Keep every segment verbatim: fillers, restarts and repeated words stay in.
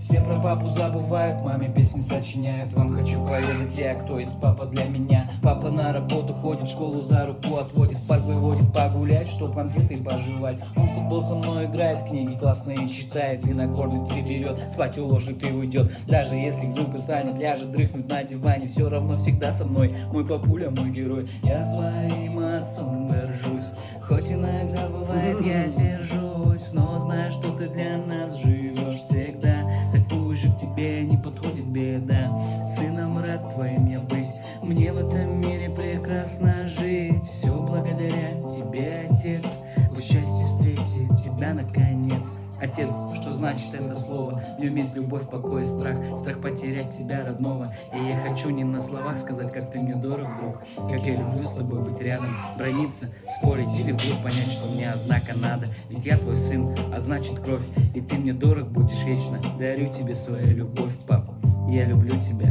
Все про папу забывают, маме песни сочиняют. Вам хочу поведать я, кто есть папа для меня. Папа на работу ходит, в школу за руку отводит, в парк выводит погулять, чтоб конфеты пожевать. Он в футбол со мной играет, книги классные читает, и накормит, приберет, спать уложит и уйдет. Даже если вдруг устанет, ляжет дрыхнуть на диване, все равно всегда со мной мой папуля, мой герой. Я своим отцом горжусь, хоть иногда бывает я сержусь, но знаю, что ты для нас живешь всегда. Такую же к тебе не подходит беда. Сыном рад твоим я быть, мне в этом мире прекрасно жить. Все благодаря тебе, отец. Пусть счастье встретит тебя наконец. Отец, что значит это слово? В нем есть любовь, покой и страх. Страх потерять тебя, родного. И я хочу не на словах сказать, как ты мне дорог, друг. Как я люблю с тобой быть рядом, брониться, спорить или вдруг понять, что мне однако надо. Ведь я твой сын, а значит кровь. И ты мне дорог будешь вечно. Дарю тебе свою любовь, папа. Я люблю тебя.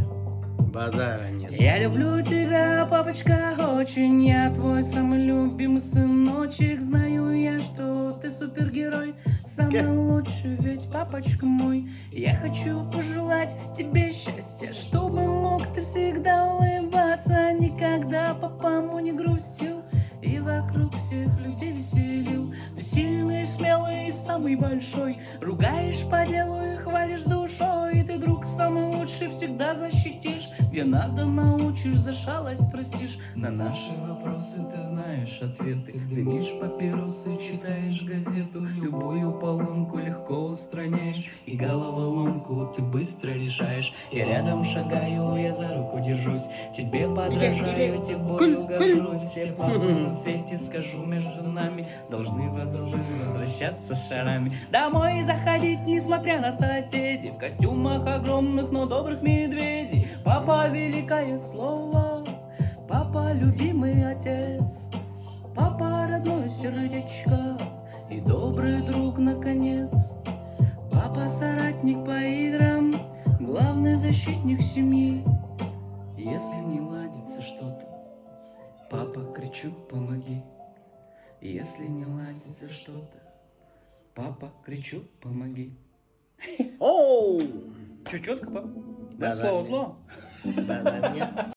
Базара нет. Я люблю тебя, папочка, очень. Я твой самый любимый сыночек. Знаю я, что ты супергерой, самый лучший, ведь папочка мой. Я хочу пожелать тебе счастья, чтобы мог ты всегда улыбаться, никогда по папа не грустил и вокруг всех людей веселил. Ты сильный, смелый, самый большой, ругаешь по делу и хвалишь душой. Ты, друг, самый лучший, всегда защитишь, где надо научишь, за шалость простишь. На наши вопросы ты знаешь ответы, дымишь папиросы, читаешь газету, любую поломку легко устраняешь, и головоломку ты быстро решаешь. Я рядом шагаю, я за руку держусь, тебе подражаю, тобою горжусь. Все папы на свете, скажу, между нами должны возвращаться шарами домой заходить, несмотря на соседей, в костюмах огромных, но добрых медведей. Папа — великое слово, папа — любимый отец, папа — родное сердечко и добрый друг, наконец. Папа — соратник по играм, главный защитник семьи. Если не ладится что-то, папа, кричу, помоги. Если не ладится что-то, папа, кричу, помоги. Оу! Че, четко, папа? Да, слово, слово. Базар нет.